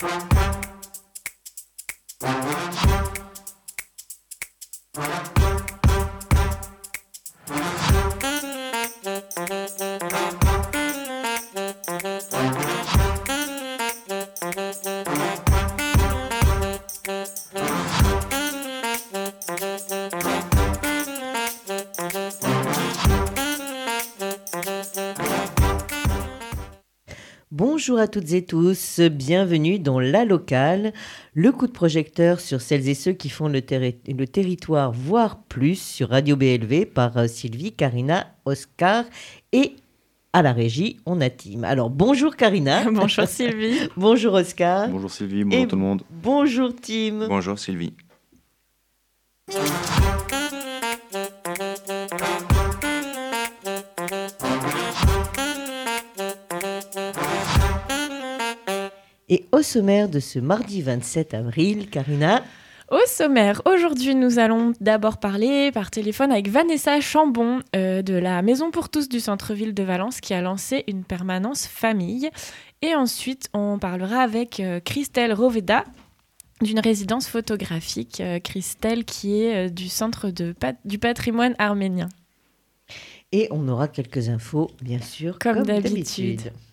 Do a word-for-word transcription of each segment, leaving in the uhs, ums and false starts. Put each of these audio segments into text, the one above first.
Bonjour à toutes et tous, bienvenue dans La Locale, le coup de projecteur sur celles et ceux qui font le, terri- le territoire, voire plus, sur Radio B L V par euh, Sylvie, Karina, Oscar et à la régie, on a Tim. Alors bonjour Karina. Bonjour Sylvie. Bonjour Oscar. Bonjour Sylvie, bonjour et tout le monde. Bonjour Tim. Bonjour Sylvie. Et au sommaire de ce mardi vingt-sept avril, Karina. Au sommaire, aujourd'hui, nous allons d'abord parler par téléphone avec Vanessa Chambon euh, de la Maison pour tous du centre-ville de Valence qui a lancé une permanence famille. Et ensuite, on parlera avec euh, Christelle Roveda d'une résidence photographique. Euh, Christelle qui est euh, du Centre de pat- du patrimoine arménien. Et on aura quelques infos, bien sûr, comme, comme d'habitude. d'habitude.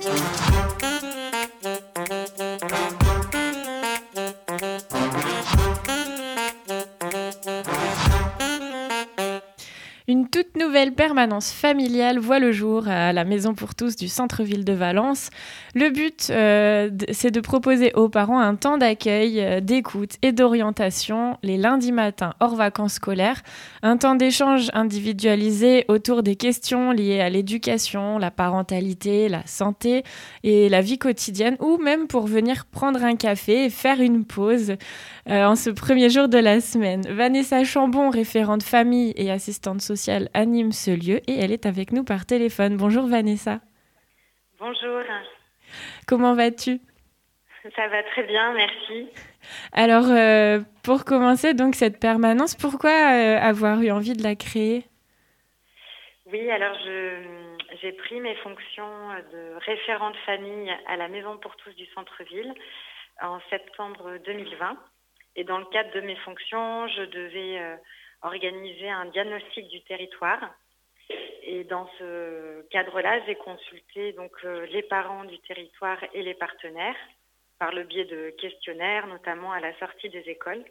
Une toute nouvelle permanence familiale voit le jour à la Maison pour tous du centre-ville de Valence. Le but, euh, d- c'est de proposer aux parents un temps d'accueil, euh, d'écoute et d'orientation les lundis matins hors vacances scolaires, un temps d'échange individualisé autour des questions liées à l'éducation, la parentalité, la santé et la vie quotidienne, ou même pour venir prendre un café et faire une pause euh, en ce premier jour de la semaine. Vanessa Chambon, référente famille et assistante sociale, anime ce lieu et elle est avec nous par téléphone. Bonjour Vanessa. Bonjour. Comment vas-tu ? Ça va très bien, merci. Alors, euh, pour commencer, donc cette permanence, pourquoi euh, avoir eu envie de la créer ? Oui, alors je, j'ai pris mes fonctions de référente famille à la Maison pour tous du centre-ville en septembre deux mille vingt. Et dans le cadre de mes fonctions, je devais euh, organiser un diagnostic du territoire. Et dans ce cadre-là, j'ai consulté donc euh, les parents du territoire et les partenaires par le biais de questionnaires, notamment à la sortie des écoles.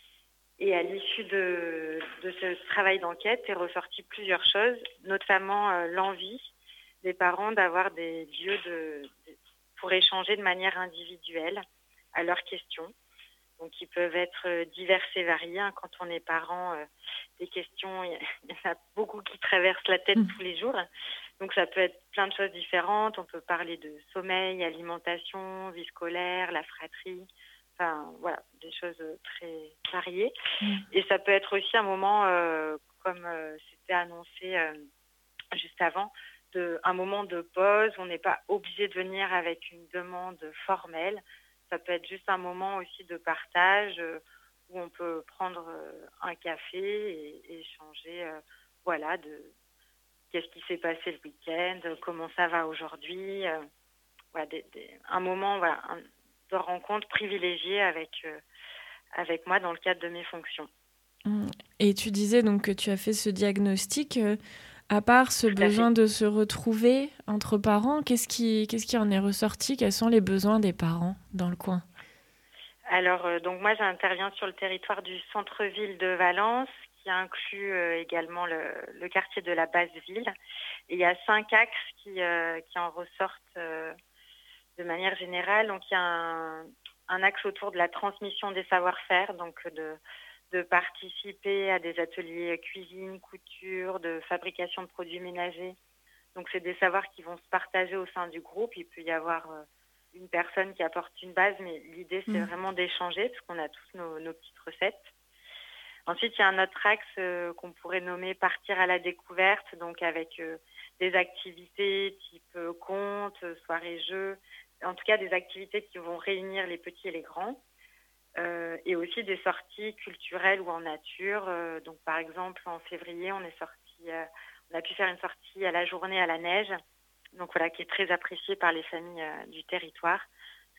Et à l'issue de, de ce travail d'enquête est ressorti plusieurs choses, notamment euh, l'envie des parents d'avoir des lieux de, de, pour échanger de manière individuelle à leurs questions. Donc, ils peuvent être divers et variés. Hein. Quand on est parent, euh, des questions, il y en a beaucoup qui traversent la tête mmh. tous les jours. Donc, ça peut être plein de choses différentes. On peut parler de sommeil, alimentation, vie scolaire, la fratrie. Enfin, voilà, des choses très variées. Mmh. Et ça peut être aussi un moment, euh, comme euh, c'était annoncé euh, juste avant, de, un moment de pause. On n'est pas obligé de venir avec une demande formelle. Ça peut être juste un moment aussi de partage euh, où on peut prendre euh, un café et, et échanger, euh, voilà, de qu'est-ce qui s'est passé le week-end, comment ça va aujourd'hui. Euh, voilà, des, des, un moment, voilà, un, de rencontre privilégiée avec, euh, avec moi dans le cadre de mes fonctions. Et tu disais donc que tu as fait ce diagnostic. Euh, à part ce Tout besoin de se retrouver entre parents, qu'est-ce qui, qu'est-ce qui en est ressorti ? Quels sont les besoins des parents dans le coin ? Alors, euh, donc moi, j'interviens sur le territoire du centre-ville de Valence, qui inclut euh, également le, le quartier de la Basse-Ville. Et il y a cinq axes qui, euh, qui en ressortent euh, de manière générale. Donc, il y a un, un axe autour de la transmission des savoir-faire, donc de, de participer à des ateliers cuisine, couture, de fabrication de produits ménagers. Donc, c'est des savoirs qui vont se partager au sein du groupe. Il peut y avoir euh, une personne qui apporte une base, mais l'idée, c'est mmh. vraiment d'échanger, parce qu'on a tous nos, nos petites recettes. Ensuite, il y a un autre axe euh, qu'on pourrait nommer partir à la découverte, donc avec euh, des activités type euh, contes, soirées jeux, en tout cas des activités qui vont réunir les petits et les grands, euh, et aussi des sorties culturelles ou en nature. Euh, donc, par exemple, en février, on est sorti, euh, on a pu faire une sortie à la journée à la neige, donc voilà, qui est très appréciée par les familles euh, du territoire, parce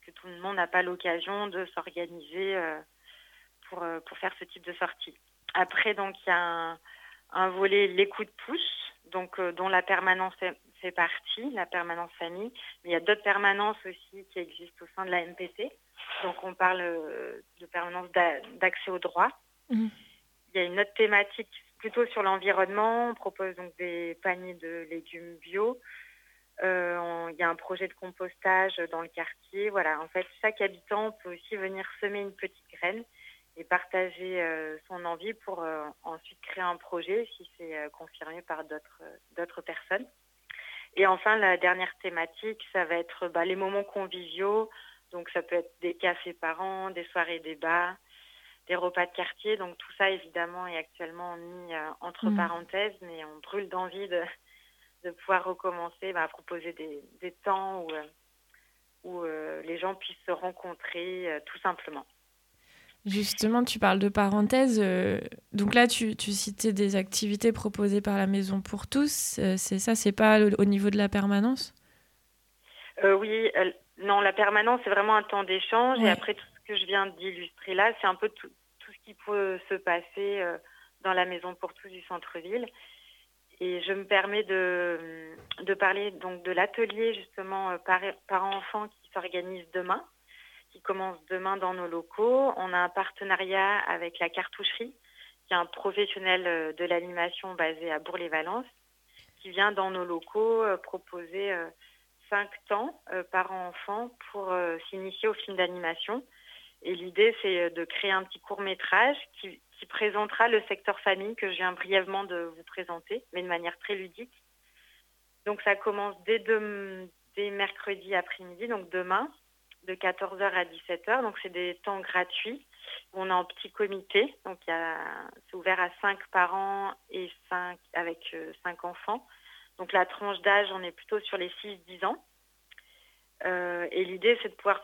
que tout le monde n'a pas l'occasion de s'organiser euh, pour, euh, pour faire ce type de sortie. Après, donc, il y a un, un volet les coups de pouce, donc, euh, dont la permanence fait, fait partie, la permanence famille. Mais il y a d'autres permanences aussi qui existent au sein de la M P T. Donc, on parle euh, de permanence d'a- d'accès au droit. Mmh. Il y a une autre thématique plutôt sur l'environnement. On propose donc des paniers de légumes bio. Euh, on, il y a un projet de compostage dans le quartier. Voilà, en fait, chaque habitant peut aussi venir semer une petite graine et partager euh, son envie pour euh, ensuite créer un projet si c'est euh, confirmé par d'autres, euh, d'autres personnes. Et enfin, la dernière thématique, ça va être bah, les moments conviviaux. Donc, ça peut être des cafés parents, des soirées débats, des repas de quartier. Donc, tout ça, évidemment, est actuellement mis euh, entre mmh. parenthèses, mais on brûle d'envie de, de pouvoir recommencer bah, à proposer des, des temps où, euh, où euh, les gens puissent se rencontrer euh, tout simplement. Justement, tu parles de parenthèses. Euh, donc là, tu, tu citais des activités proposées par la Maison pour tous. Euh, c'est ça, c'est pas le, au niveau de la permanence ? euh, Oui, euh, non, la permanence, c'est vraiment un temps d'échange. Ouais. Et après, tout ce que je viens d'illustrer là, c'est un peu tout, tout ce qui peut se passer euh, dans la Maison pour tous du centre-ville. Et je me permets de, de parler donc de l'atelier, justement, par, parents-enfants qui s'organise demain, qui commence demain dans nos locaux. On a un partenariat avec la Cartoucherie, qui est un professionnel de l'animation basé à Bourg-les-Valences, qui vient dans nos locaux euh, proposer euh, cinq temps euh, parents-enfants pour euh, s'initier au film d'animation. Et l'idée, c'est de créer un petit court-métrage qui, qui présentera le secteur famille que je viens brièvement de vous présenter, mais de manière très ludique. Donc, ça commence dès, de, dès mercredi après-midi, donc demain, de quatorze heures à dix-sept heures. Donc, c'est des temps gratuits. On est en petit comité. Donc, il y a, c'est ouvert à cinq parents et cinq, avec euh, cinq enfants. Donc, la tranche d'âge, on est plutôt sur les six dix ans. Euh, et l'idée, c'est de pouvoir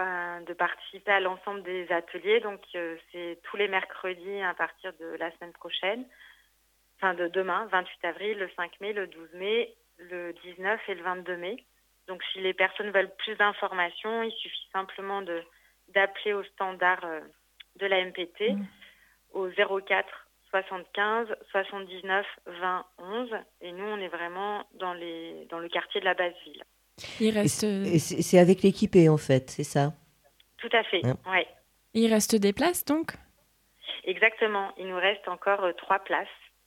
de participer à l'ensemble des ateliers. Donc, euh, c'est tous les mercredis à partir de la semaine prochaine, enfin de demain, vingt-huit avril, le cinq mai, le douze mai, le dix-neuf et le vingt-deux mai. Donc, si les personnes veulent plus d'informations, il suffit simplement de, d'appeler au standard euh, de la M P T mmh. au zéro quatre soixante-quinze soixante-dix-neuf vingt onze. Et nous, on est vraiment dans, les, dans le quartier de la Basse-Ville. Il reste... Et c'est, c'est avec l'équipé, en fait, c'est ça ? Tout à fait, hein. Oui. Il reste des places, donc ? Exactement. Il nous reste encore euh, trois places.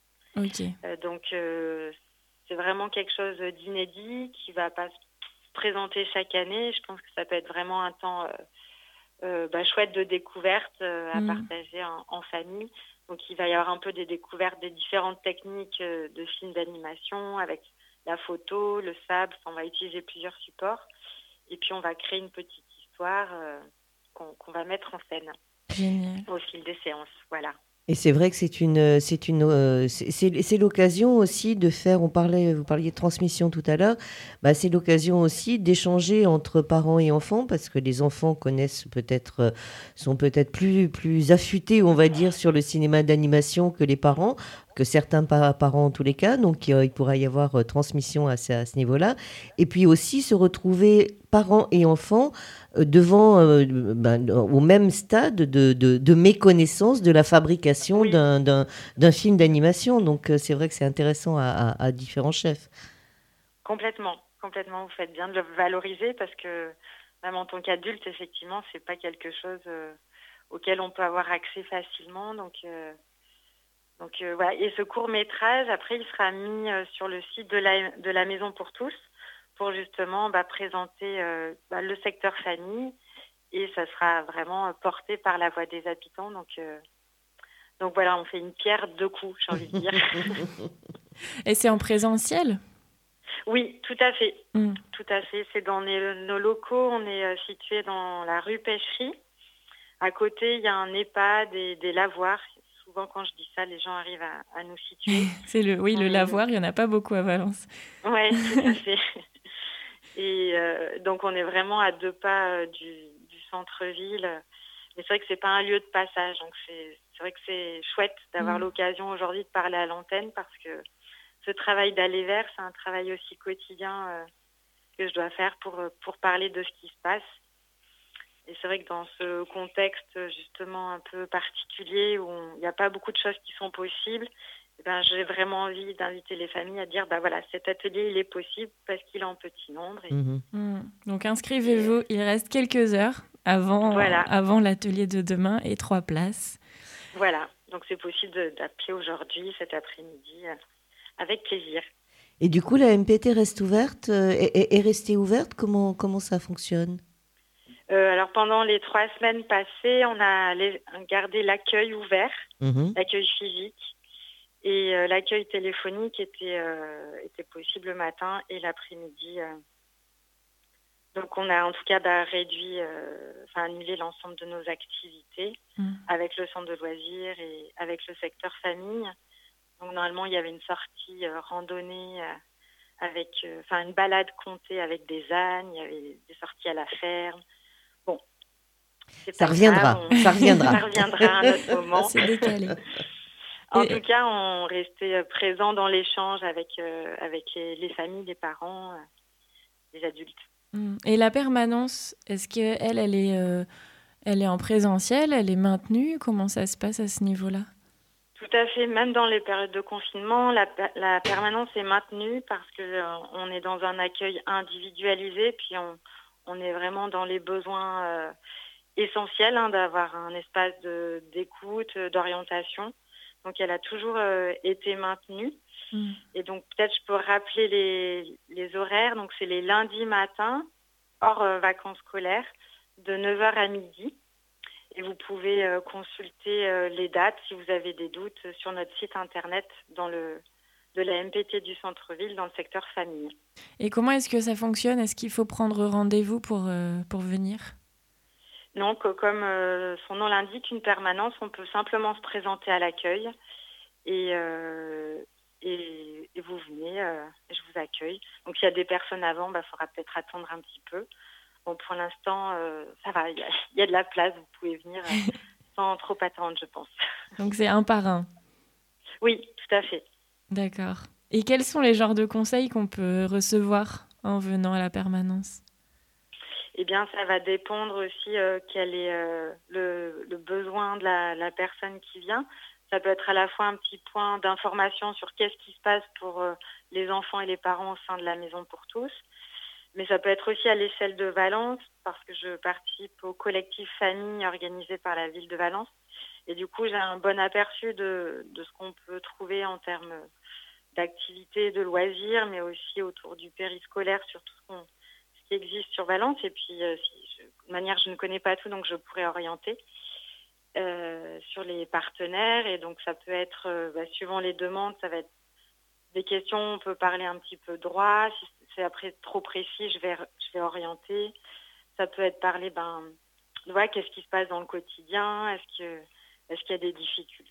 Ok. Euh, donc, euh, c'est vraiment quelque chose d'inédit qui ne va pas se présenter chaque année. Je pense que ça peut être vraiment un temps euh, euh, bah, chouette de découverte euh, à mmh. partager en, en famille. Donc, il va y avoir un peu des découvertes des différentes techniques euh, de films d'animation avec la photo, le sable. On va utiliser plusieurs supports. Et puis, on va créer une petite histoire euh, qu'on, qu'on va mettre en scène. Génial. Au fil des séances. Voilà. Et c'est vrai que c'est une, c'est une, euh, c'est, c'est, c'est l'occasion aussi de faire. On parlait, vous parliez de transmission tout à l'heure. Bah, c'est l'occasion aussi d'échanger entre parents et enfants, parce que les enfants connaissent peut-être, sont peut-être plus, plus affûtés, on va dire, sur le cinéma d'animation que les parents, que certains parents en tous les cas. Donc, euh, il pourra y avoir euh, transmission à ce, à ce niveau-là. Et puis aussi se retrouver parents et enfants euh, devant, euh, ben, au même stade de, de, de méconnaissance de la fabrication oui. d'un, d'un, d'un film d'animation. Donc, euh, c'est vrai que c'est intéressant à, à, à différents chefs. Complètement, complètement. Vous faites bien de le valoriser parce que même en tant qu'adulte, effectivement, c'est pas quelque chose euh, auquel on peut avoir accès facilement. Donc, euh, donc euh, voilà. Et ce court-métrage, après, il sera mis euh, sur le site de la, de la Maison pour tous pour justement bah, présenter euh, bah, le secteur famille et ça sera vraiment euh, porté par la voix des habitants. Donc, euh, donc voilà, on fait une pierre deux coups, j'ai envie de dire. Et c'est en présentiel ? Oui, tout à fait. Mm. Tout à fait. C'est dans les, nos locaux. On est euh, situé dans la rue Pêcherie. À côté, il y a un EHPAD et des lavoirs. Souvent, quand je dis ça, les gens arrivent à, à nous situer. c'est le, oui, on le est... lavoir, il n'y en a pas beaucoup à Valence. Oui, tout à fait. Et euh, donc, on est vraiment à deux pas euh, du, du centre-ville. Mais c'est vrai que c'est pas un lieu de passage. Donc, c'est, c'est vrai que c'est chouette d'avoir mmh. l'occasion aujourd'hui de parler à l'antenne parce que ce travail d'aller vers, c'est un travail aussi quotidien euh, que je dois faire pour, pour parler de ce qui se passe. Et c'est vrai que dans ce contexte justement un peu particulier où il n'y a pas beaucoup de choses qui sont possibles, eh ben, j'ai vraiment envie d'inviter les familles à dire bah voilà, cet atelier il est possible parce qu'il est en petit nombre. Et... Mmh. Mmh. Donc inscrivez-vous, il reste quelques heures avant, voilà. avant l'atelier de demain et trois places. Voilà, donc c'est possible de, d'appeler aujourd'hui, cet après-midi, euh, avec plaisir. Et du coup, la M P T reste ouverte, euh, est, est restée ouverte. Comment, comment ça fonctionne ? euh, Alors, pendant les trois semaines passées, on a les, gardé l'accueil ouvert, mmh. l'accueil physique. Et euh, l'accueil téléphonique était, euh, était possible le matin et l'après-midi. Euh. Donc, on a en tout cas bah, réduit, euh, enfin annulé l'ensemble de nos activités mmh. avec le centre de loisirs et avec le secteur famille. Donc, normalement, il y avait une sortie euh, randonnée euh, avec, enfin, euh, une balade comptée avec des ânes. Il y avait des sorties à la ferme. Bon, c'est ça reviendra. Grave, on... ça reviendra. Ça reviendra à un autre moment. C'est décalé. En tout cas, on restait présent dans l'échange avec, euh, avec les, les familles, les parents, euh, les adultes. Et la permanence, est-ce qu'elle, elle est, euh, elle est en présentiel, elle est maintenue ? Comment ça se passe à ce niveau-là ? Tout à fait. Même dans les périodes de confinement, la, la permanence est maintenue parce qu'on euh, est dans un accueil individualisé, puis on, on est vraiment dans les besoins euh, essentiels hein, d'avoir un espace de, d'écoute, d'orientation. Donc, elle a toujours euh, été maintenue. Mmh. Et donc, peut-être je peux rappeler les, les horaires. Donc, c'est les lundis matins, hors euh, vacances scolaires, de neuf heures à midi. Et vous pouvez euh, consulter euh, les dates si vous avez des doutes sur notre site internet dans le, de la M P T du centre-ville dans le secteur famille. Et comment est-ce que ça fonctionne ? Est-ce qu'il faut prendre rendez-vous pour, euh, pour venir ? Non, que, comme euh, son nom l'indique, une permanence, on peut simplement se présenter à l'accueil et, euh, et, et vous venez, euh, et je vous accueille. Donc s'il y a des personnes avant, il bah, faudra peut-être attendre un petit peu. Bon, pour l'instant, euh, ça va, il y, y a de la place, vous pouvez venir euh, sans trop attendre, je pense. Donc c'est un par un ? Oui, tout à fait. D'accord. Et quels sont les genres de conseils qu'on peut recevoir en venant à la permanence ? Eh bien, ça va dépendre aussi euh, quel est euh, le, le besoin de la, la personne qui vient. Ça peut être à la fois un petit point d'information sur qu'est-ce qui se passe pour euh, les enfants et les parents au sein de la Maison pour tous. Mais ça peut être aussi à l'échelle de Valence, parce que je participe au collectif famille organisé par la ville de Valence. Et du coup, j'ai un bon aperçu de, de ce qu'on peut trouver en termes d'activités, de loisirs, mais aussi autour du périscolaire, sur tout ce qu'on qui existe sur Valence. Et puis, euh, si je, de manière, je ne connais pas tout, donc je pourrais orienter euh, sur les partenaires. Et donc, ça peut être, euh, bah, suivant les demandes, ça va être des questions, on peut parler un petit peu droit. Si c'est après trop précis, je vais, je vais orienter. Ça peut être parler, ben, voilà, qu'est-ce qui se passe dans le quotidien ? Est-ce que, est-ce qu'il y a des difficultés ?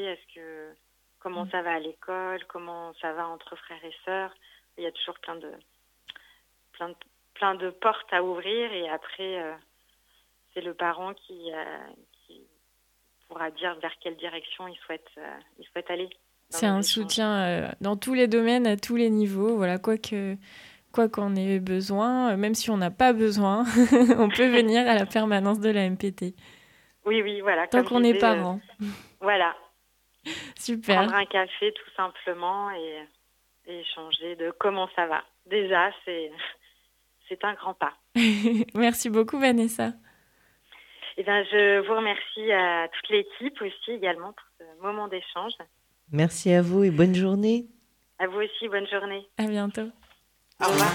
Est-ce que, comment ça va à l'école ? Comment ça va entre frères et sœurs ? Il y a toujours plein de, plein de plein de portes à ouvrir et après euh, c'est le parent qui, euh, qui pourra dire vers quelle direction il souhaite, euh, il souhaite aller. C'est un échanges. Soutien euh, dans tous les domaines, à tous les niveaux, voilà, quoi que, quoi qu'on ait besoin, même si on n'a pas besoin, on peut venir à la permanence de la M P T. Oui, oui, voilà. Tant qu'on est parent. Euh, voilà. Super. Prendre un café tout simplement et, et échanger de comment ça va. Déjà, c'est... C'est un grand pas. Merci beaucoup, Vanessa. Eh bien, je vous remercie à toute l'équipe aussi également pour ce moment d'échange. Merci à vous et bonne journée. À vous aussi, bonne journée. À bientôt. Au revoir.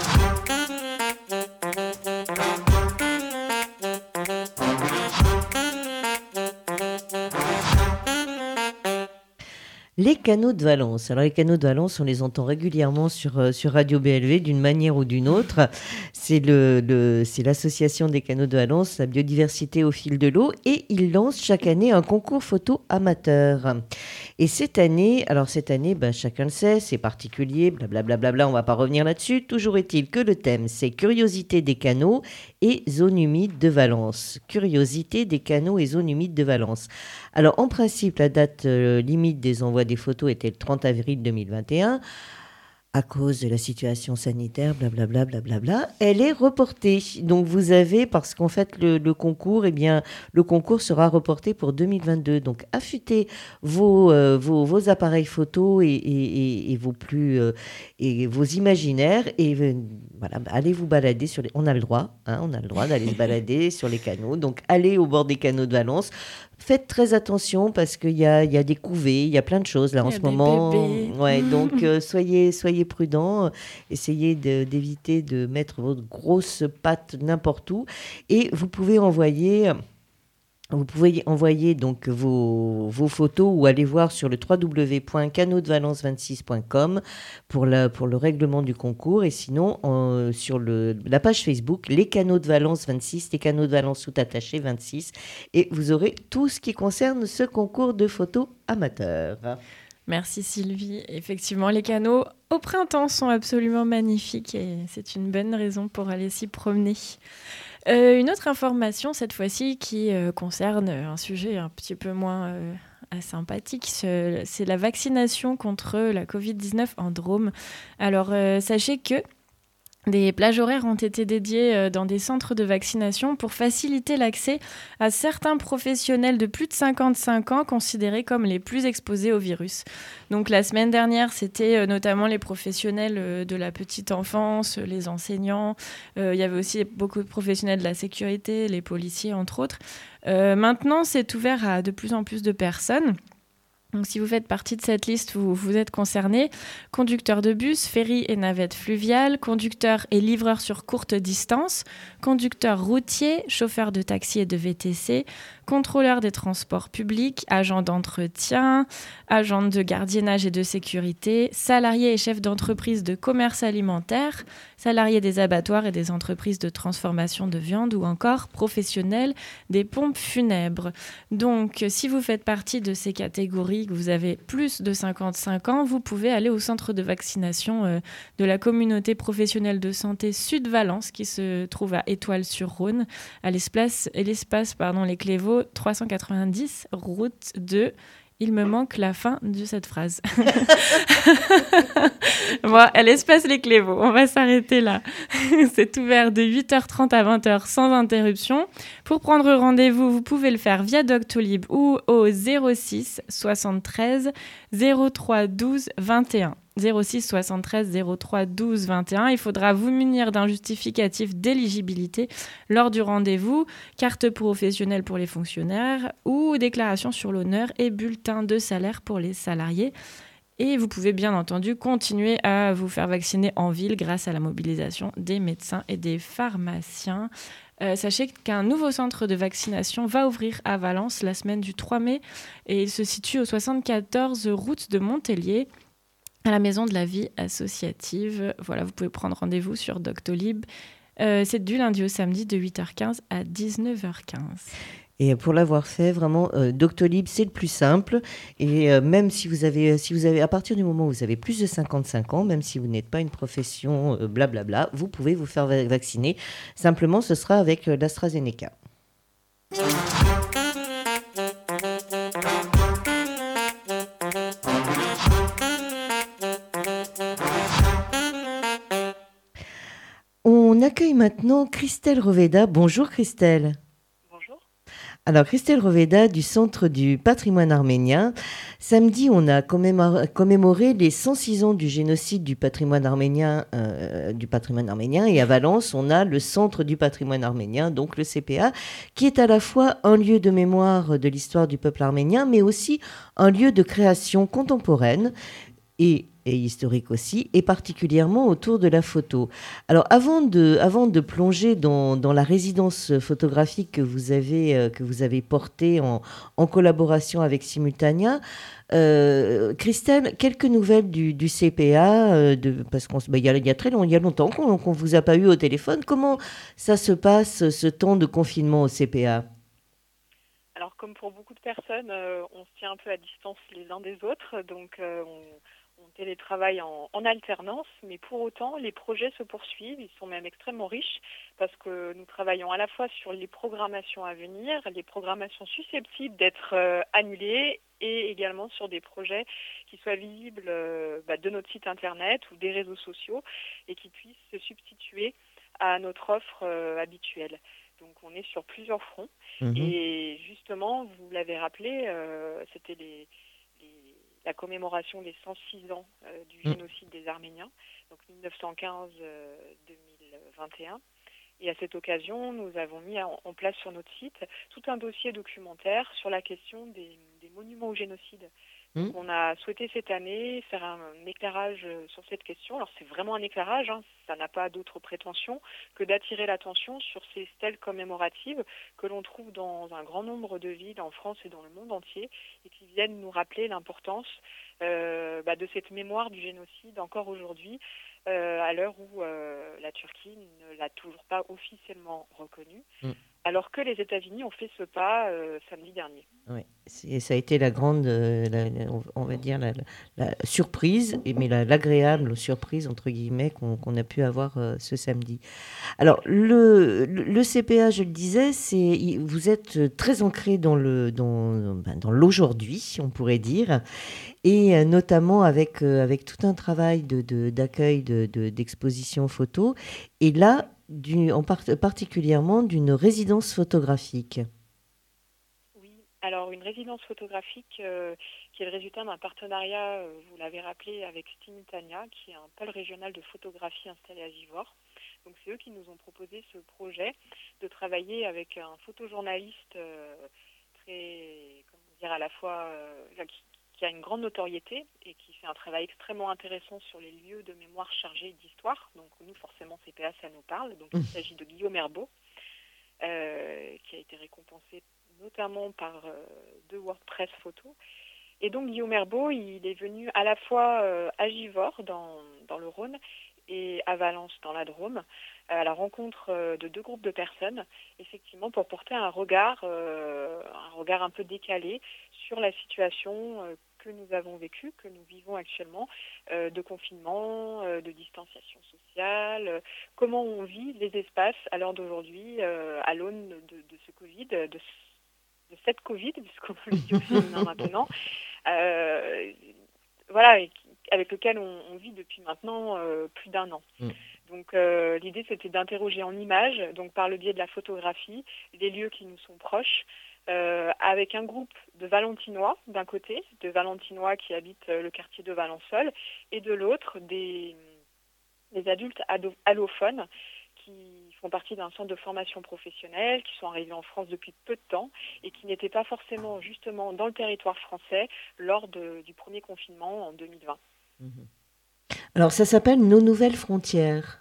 Les canaux de Valence. Alors les canaux de Valence, on les entend régulièrement sur, euh, sur Radio B L V d'une manière ou d'une autre. C'est, le, le, c'est l'association des canaux de Valence, la biodiversité au fil de l'eau, et ils lancent chaque année un concours photo amateur. Et cette année, alors cette année, ben, chacun le sait, c'est particulier, blablabla, bla, bla, bla, on ne va pas revenir là-dessus. Toujours est-il que le thème, c'est Curiosité des canaux et zones humides de Valence. Curiosité des canaux et zones humides de Valence. Alors en principe, la date euh, limite des envois des photos était le trente avril deux mille vingt et un. à cause de la situation sanitaire, blablabla, blablabla, elle est reportée. Donc vous avez, parce qu'en fait le, le concours, eh bien, le concours sera reporté pour deux mille vingt-deux. Donc affûtez vos, euh, vos, vos appareils photo et, et, et, et vos plus euh, et vos imaginaires et euh, voilà, bah, allez vous balader sur les. On a le droit, hein, on a le droit d'aller se balader sur les canaux. Donc allez au bord des canaux de Valence. Faites très attention parce qu'il y a, il y a des couvées, il y a plein de choses là Il en y a ce des moment. bébés. Ouais, donc euh, soyez, soyez prudents. Essayez de- d'éviter de mettre votre grosse patte n'importe où. Et vous pouvez envoyer. Vous pouvez envoyer donc vos, vos photos ou aller voir sur le w w w point canaux de valence vingt-six point com pour, la, pour le règlement du concours. Et sinon, en- sur le, la page Facebook, les canaux de Valence vingt-six, les canaux de Valence tout attaché vingt-six. Et vous aurez tout ce qui concerne ce concours de photos amateurs. Merci Sylvie. Effectivement, les canaux au printemps sont absolument magnifiques et c'est une bonne raison pour aller s'y promener. Euh, une autre information, cette fois-ci, qui euh, concerne un sujet un petit peu moins euh, sympathique, c'est c'est la vaccination contre la covid dix-neuf en Drôme. Alors, euh, sachez que des plages horaires ont été dédiées euh, dans des centres de vaccination pour faciliter l'accès à certains professionnels de plus de cinquante-cinq ans considérés comme les plus exposés au virus. Donc la semaine dernière, c'était euh, notamment les professionnels euh, de la petite enfance, les enseignants. Euh, il y avait aussi beaucoup de professionnels de la sécurité, les policiers entre autres. Euh, maintenant, c'est ouvert à de plus en plus de personnes. Donc, si vous faites partie de cette liste, vous, vous êtes concerné. Conducteur de bus, ferry et navette fluviale, conducteur et livreur sur courte distance, conducteur routier, chauffeur de taxi et de V T C, contrôleur des transports publics, agent d'entretien, agent de gardiennage et de sécurité, salarié et chef d'entreprise de commerce alimentaire, salarié des abattoirs et des entreprises de transformation de viande ou encore professionnel des pompes funèbres. Donc, si vous faites partie de ces catégories, que vous avez plus de cinquante-cinq ans, vous pouvez aller au centre de vaccination euh, de la communauté professionnelle de santé Sud-Valence qui se trouve à Étoile-sur-Rhône, à l'espace, l'espace pardon, Les Clévaux, trois cent quatre-vingt-dix, route de... Il me manque la fin de cette phrase. Bon, à l'espace Les Clévaux, on va s'arrêter là. C'est ouvert de huit heures trente à vingt heures sans interruption. Pour prendre rendez-vous, vous pouvez le faire via Doctolib ou au zéro six soixante-treize zéro trois douze vingt et un. zéro six soixante-treize zéro trois douze vingt et un. Il faudra vous munir d'un justificatif d'éligibilité lors du rendez-vous, carte professionnelle pour les fonctionnaires ou déclaration sur l'honneur et bulletin de salaire pour les salariés. Et vous pouvez bien entendu continuer à vous faire vacciner en ville grâce à la mobilisation des médecins et des pharmaciens. Euh, sachez qu'un nouveau centre de vaccination va ouvrir à Valence la semaine du trois mai et il se situe au soixante-quatorze route de Montpellier, à la Maison de la Vie Associative. Voilà, vous pouvez prendre rendez-vous sur Doctolib. Euh, c'est du lundi au samedi de huit heures quinze à dix-neuf heures quinze. Et pour l'avoir fait, vraiment, euh, Doctolib, c'est le plus simple. Et euh, même si vous avez, si vous avez, à partir du moment où vous avez plus de cinquante-cinq ans, même si vous n'êtes pas une profession euh, blablabla, vous pouvez vous faire va- vacciner. Simplement, ce sera avec euh, l'AstraZeneca. On accueille maintenant Christelle Roveda. Bonjour Christelle. Bonjour. Alors, Christelle Roveda du Centre du patrimoine arménien. Samedi, on a commémor- commémoré les cent six ans du génocide du patrimoine arménien, euh, du patrimoine arménien. Et à Valence, on a le Centre du patrimoine arménien, donc le C P A, qui est à la fois un lieu de mémoire de l'histoire du peuple arménien, mais aussi un lieu de création contemporaine et, et historique aussi, et particulièrement autour de la photo. Alors, avant de, avant de plonger dans, dans la résidence photographique que vous avez, euh, que vous avez portée en, en collaboration avec Simultania, euh, Christelle, quelques nouvelles du, du C P A, euh, de, parce qu'il ben, y, a, y a très long, y a longtemps qu'on ne vous a pas eu au téléphone. Comment ça se passe, ce temps de confinement au C P A ? Alors, comme pour beaucoup de personnes, euh, on se tient un peu à distance les uns des autres, donc euh, on, on télétravaille en, en alternance, mais pour autant, les projets se poursuivent, ils sont même extrêmement riches, parce que nous travaillons à la fois sur les programmations à venir, les programmations susceptibles d'être euh, annulées, et également sur des projets qui soient visibles euh, bah, de notre site internet ou des réseaux sociaux et qui puissent se substituer à notre offre euh, habituelle. Donc on est sur plusieurs fronts Mhm. et justement, vous l'avez rappelé, euh, c'était les, les- la commémoration des cent six ans euh, du Mm. génocide des Arméniens, donc mille neuf cent quinze deux mille vingt et un. Et à cette occasion, nous avons mis en en place sur notre site tout un dossier documentaire sur la question des, des monuments au génocide. Donc Mm. on a souhaité cette année faire un, un éclairage euh, sur cette question. Alors c'est vraiment un éclairage, hein, ça n'a pas d'autre prétention que d'attirer l'attention sur ces stèles commémoratives que l'on trouve dans un grand nombre de villes en France et dans le monde entier et qui viennent nous rappeler l'importance euh, bah, de cette mémoire du génocide encore aujourd'hui, euh, à l'heure où euh, la Turquie ne l'a toujours pas officiellement reconnu, Mm. alors que les États-Unis ont fait ce pas euh, samedi dernier. Ouais. C'est- ça a été la grande, euh, la- la- on on va dire, la, la- la surprise, et- mais la- l'agréable surprise, entre guillemets, qu'on qu'on a pu avoir euh, ce samedi. Alors, le, le le C P A, je le disais, c'est, il- vous êtes très ancré dans le, dans, ben, dans l'aujourd'hui, on pourrait dire, et euh, notamment avec, euh, avec tout un travail de, de- d'accueil de, de- d'exposition photo, et là, du, en part- particulièrement d'une résidence photographique. Oui, alors une résidence photographique euh, qui est le résultat d'un partenariat, euh, vous l'avez rappelé, avec Stimultania, qui est un pôle régional de photographie installé à Givors. Donc c'est eux qui nous ont proposé ce projet de travailler avec un photojournaliste euh, très, comment dire, à la fois euh, qui, qui a une grande notoriété et qui fait un travail extrêmement intéressant sur les lieux de mémoire chargés d'histoire. Donc nous, forcément, C P A, ça nous parle. Donc il s'agit de Guillaume Herbeau, euh, qui a été récompensé notamment par euh, deux WordPress photos. Et donc Guillaume Herbeau, il est venu à la fois euh, à Givors, dans, dans le Rhône, et à Valence, dans la Drôme, à la rencontre euh, de deux groupes de personnes, effectivement, pour porter un regard, euh, un regard un peu décalé sur la situation euh, que nous avons vécue, que nous vivons actuellement, euh, de confinement, euh, de distanciation sociale, euh, comment on vit les espaces à l'heure d'aujourd'hui, euh, à l'aune de, de ce Covid, de, de cette Covid, puisqu'on le dit au féminin maintenant, euh, voilà, et qui- avec lequel on, on vit depuis maintenant euh, plus d'un an. Mm. Donc euh, l'idée, c'était d'interroger en images, donc par le biais de la photographie, les lieux qui nous sont proches, euh, avec un groupe de Valentinois d'un côté, de Valentinois qui habitent euh, le quartier de Valençol, et de l'autre des, des adultes ado- allophones qui font partie d'un centre de formation professionnelle, qui sont arrivés en France depuis peu de temps et qui n'étaient pas forcément justement dans le territoire français lors de- du premier confinement en deux mille vingt. Mhm. Alors, ça s'appelle Nos Nouvelles Frontières.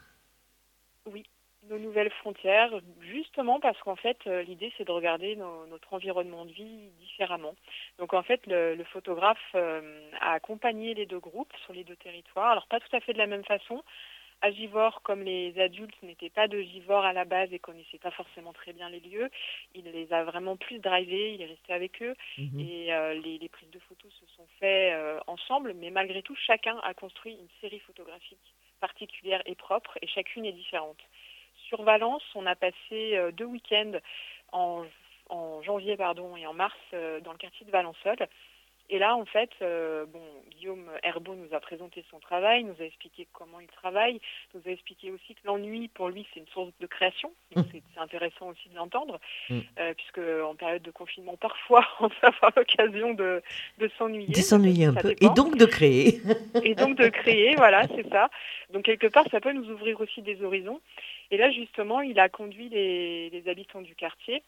Oui, nos nouvelles frontières, justement parce qu'en fait, euh, l'idée, c'est de regarder nos- notre environnement de vie différemment. Donc en fait, le, le photographe euh, a accompagné les deux groupes sur les deux territoires. Alors pas tout à fait de la même façon. À Givors, comme les adultes n'étaient pas de Givors à la base et connaissaient pas forcément très bien les lieux, il les a vraiment plus drivés, il est resté avec eux Mhm. et euh, les, les prises de photos se sont faites euh, ensemble, mais malgré tout, chacun a construit une série photographique particulière et propre et chacune est différente. Sur Valence, on a passé euh, deux week-ends en, en janvier pardon, et en mars euh, dans le quartier de Valençol. Et là, en fait, euh, bon, Guillaume Herbeau nous a présenté son travail, nous a expliqué comment il travaille, nous a expliqué aussi que l'ennui, pour lui, c'est une source de création. Donc, c'est, c'est intéressant aussi de l'entendre, Mm. euh, puisque en période de confinement, parfois, on peut avoir l'occasion de, de s'ennuyer. De s'ennuyer un Ça peu. dépend. Et donc de créer. Et donc de créer, voilà, c'est ça. Donc quelque part, ça peut nous ouvrir aussi des horizons. Et là, justement, il a conduit les, les habitants du quartier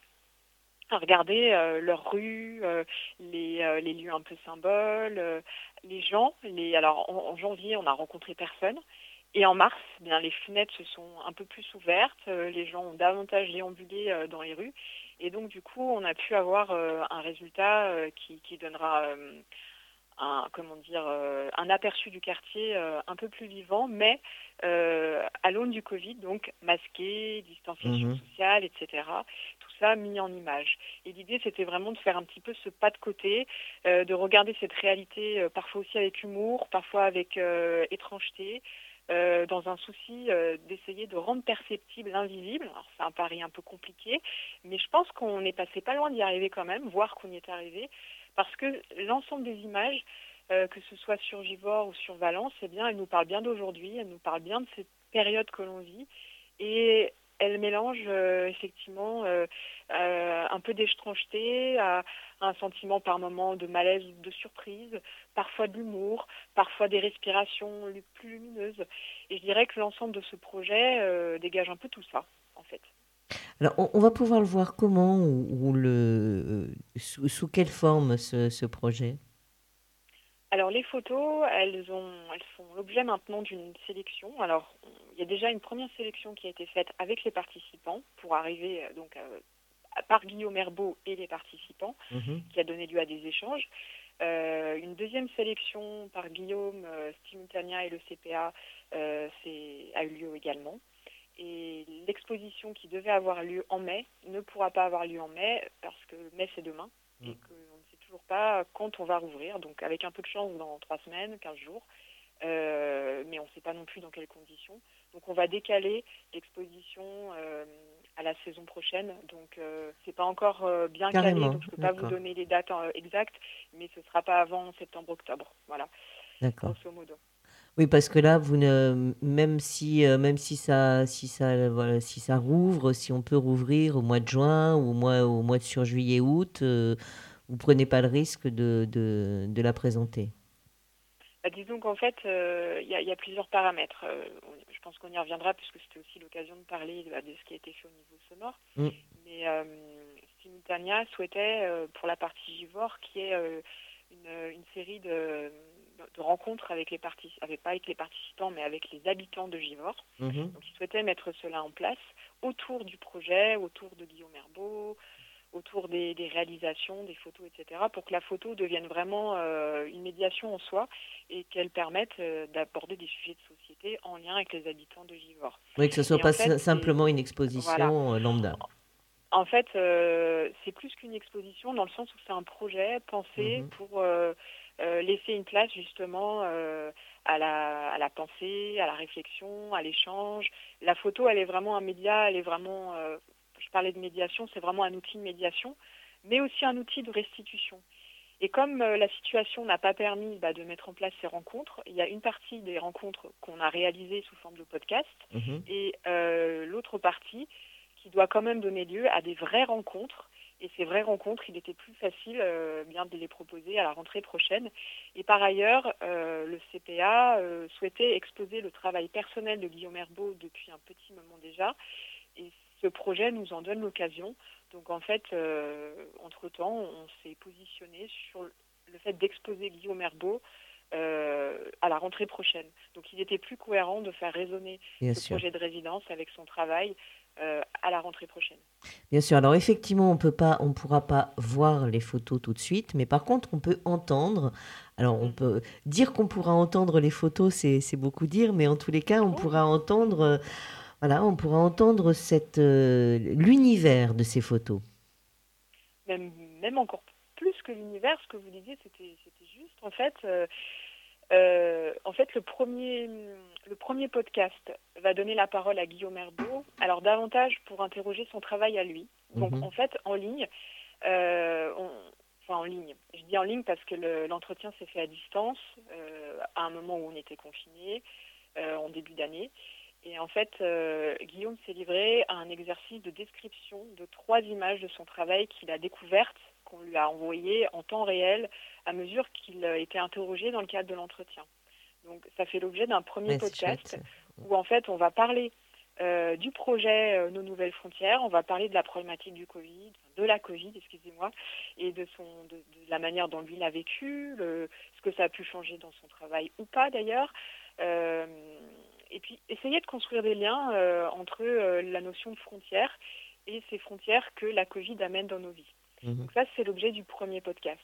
à regarder euh, leurs rues, euh, les, euh, les lieux un peu symboles, euh, les gens. Les, alors en, en janvier, on n'a rencontré personne. Et en mars, eh bien, les fenêtres se sont un peu plus ouvertes, euh, les gens ont davantage déambulé euh, dans les rues. Et donc, du coup, on a pu avoir euh, un résultat euh, qui, qui donnera euh, un, comment dire, euh, un aperçu du quartier euh, un peu plus vivant, mais euh, à l'aune du Covid, donc masqué, distanciation Mhm. sociale, et cetera. Tout ça mis en image. Et l'idée, c'était vraiment de faire un petit peu ce pas de côté, euh, de regarder cette réalité euh, parfois aussi avec humour, parfois avec euh, étrangeté, euh, dans un souci euh, d'essayer de rendre perceptible l'invisible. Alors c'est un pari un peu compliqué, mais je pense qu'on est passé pas loin d'y arriver quand même, voire qu'on y est arrivé, parce que l'ensemble des images, euh, que ce soit sur Givors ou sur Valence, eh bien, elles nous parlent bien d'aujourd'hui, elles nous parlent bien de cette période que l'on vit, et elles mélangent euh, effectivement euh, euh, un peu d'étrangeté à un sentiment par moments de malaise ou de surprise, parfois de l'humour, parfois des respirations lu- plus lumineuses. Et je dirais que l'ensemble de ce projet euh, dégage un peu tout ça, en fait. Alors, on, on va pouvoir le voir comment ou, ou le, euh, sous, sous quelle forme ce, ce projet? Alors les photos, elles ont, elles font l'objet maintenant d'une sélection. Alors on- il y a déjà une première sélection qui a été faite avec les participants pour arriver euh, donc euh, à- par Guillaume Herbeau et les participants, Mhm. qui a donné lieu à des échanges. Euh, une deuxième sélection par Guillaume, euh, Simultania et le C P A euh, c'est- a eu lieu également. Et l'exposition qui devait avoir lieu en mai ne pourra pas avoir lieu en mai parce que mai c'est demain et Mm. qu'on ne sait toujours pas quand on va rouvrir. Donc avec un peu de chance dans trois semaines, quinze jours, euh, mais on ne sait pas non plus dans quelles conditions. Donc on va décaler l'exposition euh, à la saison prochaine. Donc euh, c'est pas encore euh, bien calé, Carrément, donc je ne peux pas vous d'accord, donner les dates euh, exactes, mais ce ne sera pas avant septembre-octobre. Voilà, d'accord. grosso modo. Oui, parce que là, vous ne, même si, euh, même si ça, si ça, euh, voilà, si ça rouvre, si on peut rouvrir au mois de juin ou au mois, au mois de sur juillet, août, euh, vous prenez pas le risque de, de, de la présenter. Bah, disons qu'en fait, euh, il y, a- il y a plusieurs paramètres. Euh, on- je pense qu'on y reviendra puisque c'était aussi l'occasion de parler de, de ce qui a été fait au niveau sonore. Mm. Mais euh, Simultania souhaitait, euh, pour la partie Givors, qu'il y ait euh, une, une série de, de rencontres avec les participants, avec, pas avec les participants, mais avec les habitants de Givors. Mhm. Donc, ils souhaitaient mettre cela en place autour du projet, autour de Guillaume Herbeau, autour des, des réalisations, des photos, et cetera, pour que la photo devienne vraiment euh, une médiation en soi et qu'elle permette euh, d'aborder des sujets de société en lien avec les habitants de Givors. Oui, que ce soit Et en pas fait, si- c'est simplement une voilà. exposition euh, lambda. En fait, euh, c'est plus qu'une exposition dans le sens où c'est un projet pensé Mhm. pour euh, euh, laisser une place justement euh, à la, à la pensée, à la réflexion, à l'échange. La photo, elle est vraiment un média, elle est vraiment, euh, je parlais de médiation, c'est vraiment un outil de médiation, mais aussi un outil de restitution. Et comme euh, la situation n'a pas permis bah, de mettre en place ces rencontres, il y a une partie des rencontres qu'on a réalisées sous forme de podcast Mhm. et euh, l'autre partie qui doit quand même donner lieu à des vraies rencontres. Et ces vraies rencontres, il était plus facile euh, bien de les proposer à la rentrée prochaine. Et par ailleurs, euh, le C P A euh, souhaitait exposer le travail personnel de Guillaume Herbeau depuis un petit moment déjà. Et ce projet nous en donne l'occasion. Donc en fait, euh, entre-temps, on s'est positionné sur le fait d'exposer Guillaume Herbeau euh, à la rentrée prochaine. Donc il était plus cohérent de faire résonner Bien ce sûr. projet de résidence avec son travail euh, à la rentrée prochaine. Bien sûr. Alors effectivement, on peut pas, on pourra pas voir les photos tout de suite, mais par contre, on peut entendre. Alors, on Mm. peut dire qu'on pourra entendre les photos, c'est c'est beaucoup dire, mais en tous les cas, on Oh, pourra entendre, euh, voilà, on pourra entendre cette euh, l'univers de ces photos. même, même encore plus que l'univers, ce que vous disiez, c'était c'était juste. En fait, euh, euh, en fait le, premier, le premier podcast va donner la parole à Guillaume Herbeau, alors davantage pour interroger son travail à lui. Donc Mhm. en fait, en ligne, euh, on, enfin en ligne, je dis en ligne parce que le- l'entretien s'est fait à distance, euh, à un moment où on était confinés, euh, en début d'année. Et en fait, euh, Guillaume s'est livré à un exercice de description de trois images de son travail qu'il a découvertes, qu'on lui a envoyées en temps réel à mesure qu'il euh, était interrogé dans le cadre de l'entretien. Donc ça fait l'objet d'un premier Ouais, c'est chouette. podcast où en fait on va parler euh, du projet euh, Nos Nouvelles Frontières, on va parler de la problématique du Covid, de la Covid, excusez-moi, et de, son, de, de la manière dont lui l'a vécu, le, ce que ça a pu changer dans son travail ou pas d'ailleurs. Euh, et puis essayer de construire des liens euh, entre euh, la notion de frontières et ces frontières que la Covid amène dans nos vies. Mhm. Donc ça, c'est l'objet du premier podcast,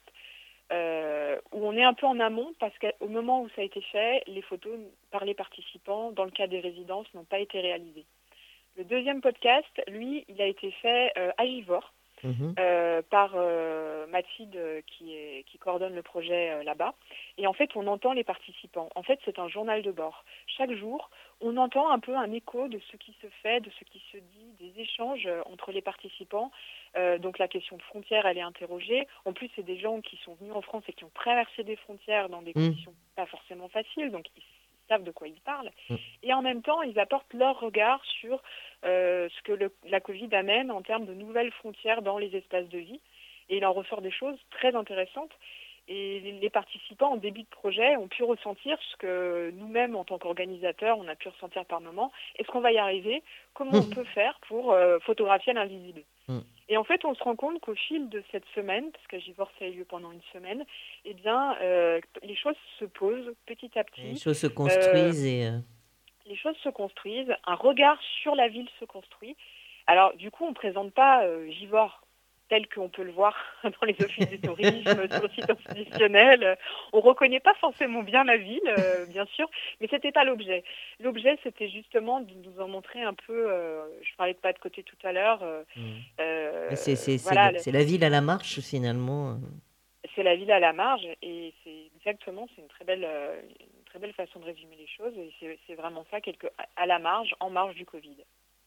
euh, où on est un peu en amont, parce qu'au moment où ça a été fait, les photos par les participants, dans le cas des résidences, n'ont pas été réalisées. Le deuxième podcast, lui, il a été fait euh, à Givors, Mmh. euh, par euh, Mathilde euh, qui, est, qui coordonne le projet euh, là-bas. Et en fait, on entend les participants. En fait, c'est un journal de bord. Chaque jour, on entend un peu un écho de ce qui se fait, de ce qui se dit, des échanges euh, entre les participants. Euh, donc la question de frontières, elle est interrogée. En plus, c'est des gens qui sont venus en France et qui ont traversé des frontières dans des Mmh. conditions pas forcément faciles, donc ils savent de quoi ils parlent. Mmh. Et en même temps, ils apportent leur regard sur euh, ce que le, la Covid amène en termes de nouvelles frontières dans les espaces de vie. Et il en ressort des choses très intéressantes. Et les, les participants en début de projet ont pu ressentir ce que nous-mêmes, en tant qu'organisateurs, on a pu ressentir par moments. Est-ce qu'on va y arriver? Comment on peut faire pour euh, photographier l'invisible? Mmh. Et en fait, on se rend compte qu'au fil de cette semaine, parce que Givors a eu lieu pendant une semaine, eh bien, euh, les choses se posent petit à petit. Les choses se construisent Euh, et... euh, les choses se construisent, un regard sur la ville se construit. Alors, du coup, on ne présente pas euh, Givors tel qu'on peut le voir dans les offices du tourisme, sur le site institutionnel. On ne reconnaît pas forcément bien la ville, euh, bien sûr, mais ce n'était pas l'objet. L'objet, c'était justement de nous en montrer un peu, euh, je parlais de pas de côté tout à l'heure. Euh, mmh. euh, c'est, c'est, voilà, c'est, la, c'est la ville à la marche, finalement. c'est la ville à la marge, et c'est exactement, c'est une très belle, euh, une très belle façon de résumer les choses, et c'est, c'est vraiment ça, quelque, à la marge, en marge du Covid.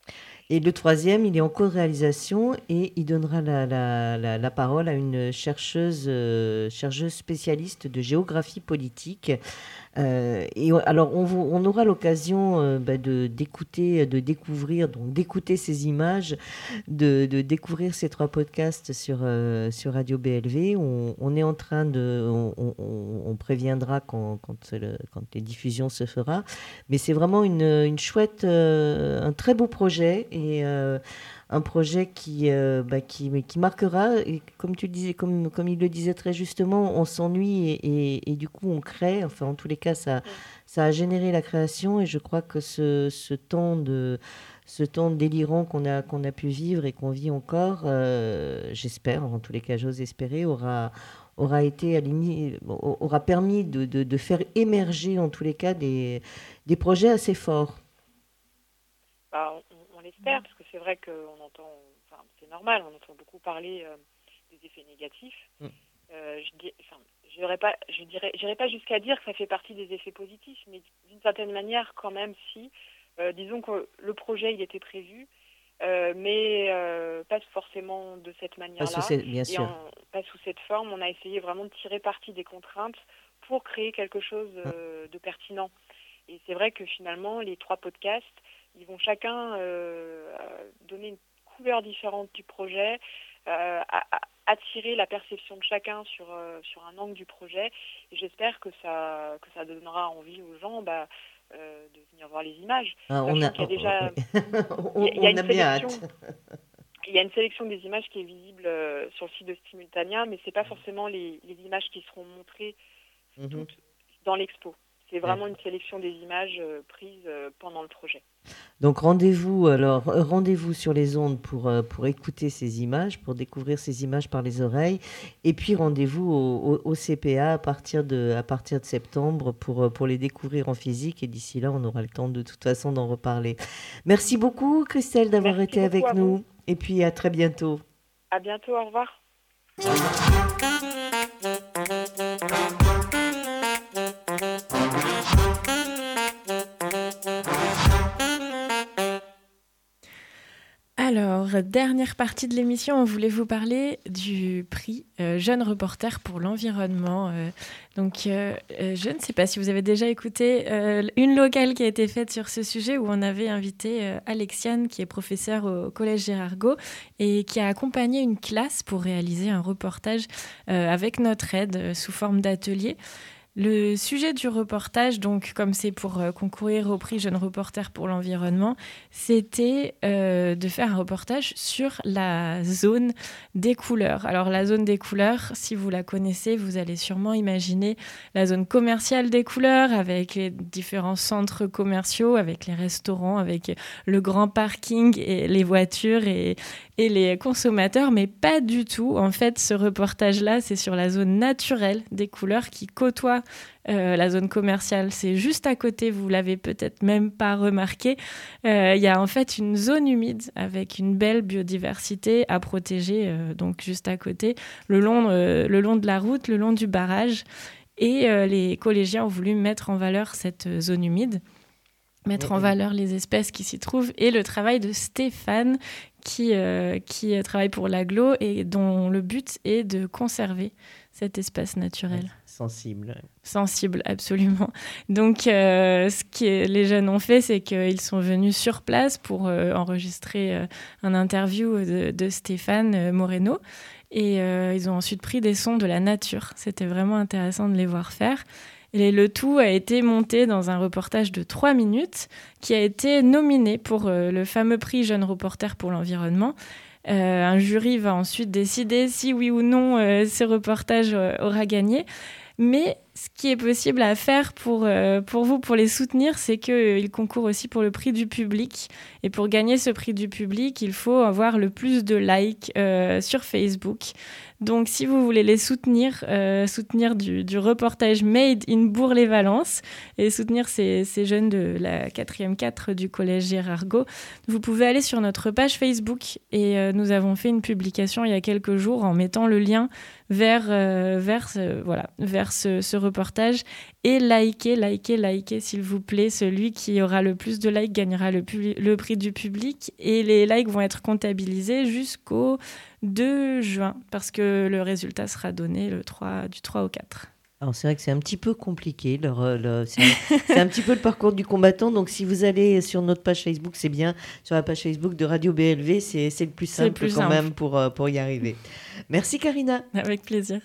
Et le troisième, il est en co-réalisation et il donnera la, la, la, la parole à une chercheuse, euh, chercheuse spécialiste de géographie politique. Euh, et alors, on, vous, on aura l'occasion euh, bah, de, d'écouter, de découvrir, donc d'écouter ces images, de, de découvrir ces trois podcasts sur, euh, sur Radio B L V. On, on est en train de... On, on, on préviendra quand, quand, le, quand les diffusions se fera. Mais c'est vraiment une, une chouette... Euh, un très beau projet et... Euh, un projet qui, euh, bah, qui, qui marquera, et comme tu le disais, comme, comme il le disait très justement, on s'ennuie et, et, et du coup on crée, enfin en tous les cas ça, ça a généré la création et je crois que ce, ce temps de... ce temps délirant qu'on a, qu'on a pu vivre et qu'on vit encore, euh, j'espère, en tous les cas j'ose espérer, aura, aura, été aligné, aura permis de, de, de faire émerger en tous les cas des, des projets assez forts. Bah, on, on l'espère, parce que c'est vrai qu'on entend, enfin, c'est normal, on entend beaucoup parler euh, des effets négatifs. Mm. Euh, je dis, enfin, je n'irai pas, je dirais, j'irai pas jusqu'à dire que ça fait partie des effets positifs, mais d'une certaine manière, quand même, si, euh, disons que le projet, il était prévu, euh, mais euh, pas forcément de cette manière-là. Pas sous cette, bien sûr. Et en, pas sous cette forme. On a essayé vraiment de tirer parti des contraintes pour créer quelque chose euh, de pertinent. Et c'est vrai que finalement, les trois podcasts, ils vont chacun euh, donner une couleur différente du projet, euh, à, à attirer la perception de chacun sur, euh, sur un angle du projet. Et j'espère que ça, que ça donnera envie aux gens bah, euh, de venir voir les images. Ah, on a, qu'il y a déjà, on, il y a, il y a on a bien hâte. Il y a une sélection des images qui est visible euh, sur le site de Stimultania, mais ce n'est pas forcément les, les images qui seront montrées mm-hmm. toutes dans l'expo. C'est vraiment une sélection des images euh, prises euh, pendant le projet. Donc rendez-vous, alors, rendez-vous sur les ondes pour, pour écouter ces images, pour découvrir ces images par les oreilles. Et puis rendez-vous au, au, au C P A à partir de, à partir de septembre pour, pour les découvrir en physique. Et d'ici là, on aura le temps de toute façon d'en reparler. Merci beaucoup, Christelle, d'avoir Merci été avec nous. Vous. Et puis à très bientôt. À bientôt, au revoir. Alors, dernière partie de l'émission, on voulait vous parler du prix euh, Jeune Reporter pour l'environnement. Euh, donc, euh, je ne sais pas si vous avez déjà écouté euh, une locale qui a été faite sur ce sujet où on avait invité euh, Alexiane, qui est professeure au Collège Gérard-Gau et qui a accompagné une classe pour réaliser un reportage euh, avec notre aide euh, sous forme d'atelier. Le sujet du reportage, donc comme c'est pour euh, concourir au prix Jeune Reporter pour l'environnement, c'était euh, de faire un reportage sur la zone des couleurs. Alors la zone des couleurs, si vous la connaissez, vous allez sûrement imaginer la zone commerciale des couleurs avec les différents centres commerciaux, avec les restaurants, avec le grand parking et les voitures et, et les consommateurs, mais pas du tout. En fait, ce reportage-là, c'est sur la zone naturelle des couleurs qui côtoie euh, la zone commerciale. C'est juste à côté, vous l'avez peut-être même pas remarqué. Euh, il y a en fait une zone humide avec une belle biodiversité à protéger, euh, donc juste à côté, le long, euh, le long de la route, le long du barrage. Et euh, les collégiens ont voulu mettre en valeur cette zone humide, mettre en valeur les espèces qui s'y trouvent, et le travail de Stéphane, qui, euh, qui travaille pour l'Aglo et dont le but est de conserver cet espace naturel. Sensible. Sensible, absolument. Donc, euh, ce que les jeunes ont fait, c'est qu'ils sont venus sur place pour euh, enregistrer euh, un interview de, de Stéphane euh, Moreno. Et euh, ils ont ensuite pris des sons de la nature. C'était vraiment intéressant de les voir faire. Et le tout a été monté dans un reportage de trois minutes qui a été nominé pour euh, le fameux prix Jeune Reporter pour l'environnement. Euh, un jury va ensuite décider si oui ou non euh, ce reportage euh, aura gagné. Mais ce qui est possible à faire pour, euh, pour vous, pour les soutenir, c'est qu'ils euh, concourent aussi pour le prix du public. Et pour gagner ce prix du public, il faut avoir le plus de likes euh, sur Facebook. Donc, si vous voulez les soutenir, euh, soutenir du, du reportage Made in Bourg-les-Valences et soutenir ces, ces jeunes de la quatrième quatre du collège Gérard Gault, vous pouvez aller sur notre page Facebook. Et euh, nous avons fait une publication il y a quelques jours en mettant le lien vers, euh, vers, ce, voilà, vers ce, ce reportage. Et likez, likez, likez, s'il vous plaît. Celui qui aura le plus de likes gagnera le, pu- le prix du public. Et les likes vont être comptabilisés jusqu'au deux juin, parce que le résultat sera donné le trois, du trois au quatre. Alors c'est vrai que c'est un petit peu compliqué, leur, leur, c'est, un, c'est un petit peu le parcours du combattant, donc si vous allez sur notre page Facebook, c'est bien, sur la page Facebook de Radio B L V, c'est, c'est le plus simple le plus quand simple. même pour, pour y arriver. Merci Karina. Avec plaisir.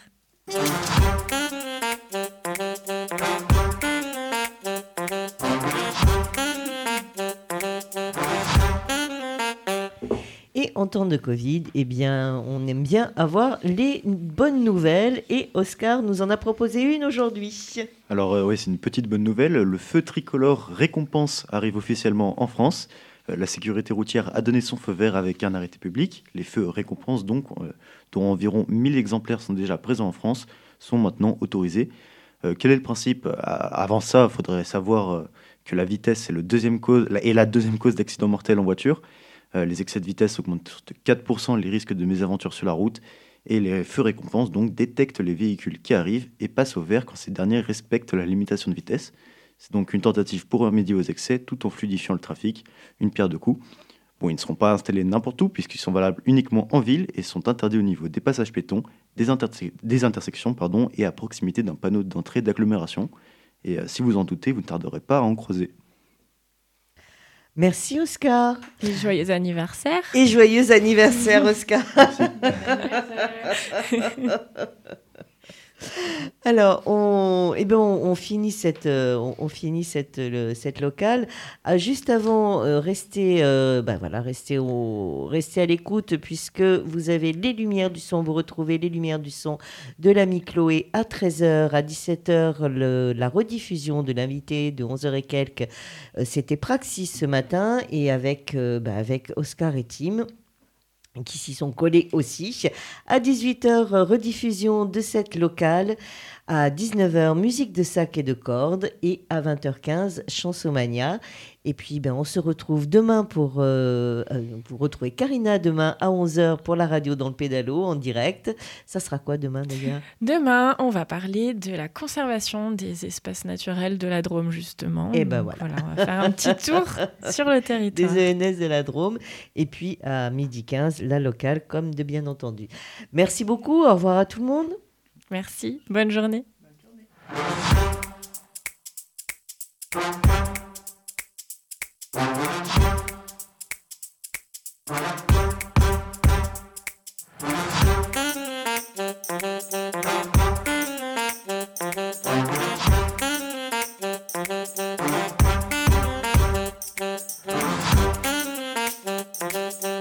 Et en temps de Covid, eh bien, on aime bien avoir les bonnes nouvelles. Et Oscar nous en a proposé une aujourd'hui. Alors euh, oui, c'est une petite bonne nouvelle. Le feu tricolore récompense arrive officiellement en France. Euh, la sécurité routière a donné son feu vert avec un arrêté public. Les feux récompense, donc, euh, dont environ mille exemplaires sont déjà présents en France, sont maintenant autorisés. Euh, quel est le principe ? Avant ça, il faudrait savoir euh, que la vitesse est, le deuxième cause, est la deuxième cause d'accident mortel en voiture. Euh, les excès de vitesse augmentent de quatre pour cent les risques de mésaventure sur la route, et les feux récompenses donc détectent les véhicules qui arrivent et passent au vert quand ces derniers respectent la limitation de vitesse. C'est donc une tentative pour remédier aux excès tout en fluidifiant le trafic, une pierre deux coups. Bon, ils ne seront pas installés n'importe où puisqu'ils sont valables uniquement en ville et sont interdits au niveau des passages piétons, des, interse- des intersections pardon, et à proximité d'un panneau d'entrée d'agglomération. Et euh, si vous en doutez, vous ne tarderez pas à en croiser. Merci Oscar. Et joyeux anniversaire. Et joyeux anniversaire Oscar. Alors, on, eh ben on, on finit cette, euh, on, on finit cette, le, cette locale. Ah, juste avant, euh, restez, euh, ben voilà, restez, au, restez à l'écoute puisque vous avez les Lumières du son. Vous retrouvez les Lumières du son de l'ami Chloé à treize heures, à dix-sept heures, le, la rediffusion de l'invité de onze heures et quelques. Euh, c'était Praxis ce matin et avec, euh, ben avec Oscar et Tim, qui s'y sont collés aussi. À dix-huit heures, rediffusion de cette locale. À dix-neuf heures, musique de sac et de cordes. Et à vingt heures quinze, Chansomania. Et puis, ben, on se retrouve demain pour... Euh, euh, vous retrouvez Karina demain à onze heures pour la radio dans le pédalo en direct. Ça sera quoi demain d'ailleurs ? Demain, on va parler de la conservation des espaces naturels de la Drôme, justement. Et ben voilà. voilà. On va faire un petit tour sur le territoire. Des E N S de la Drôme. Et puis, à midi quinze, la locale, comme de bien entendu. Merci beaucoup. Au revoir à tout le monde. Merci. Bonne journée. Bonne journée.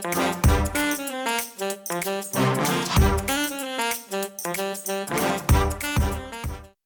Bye.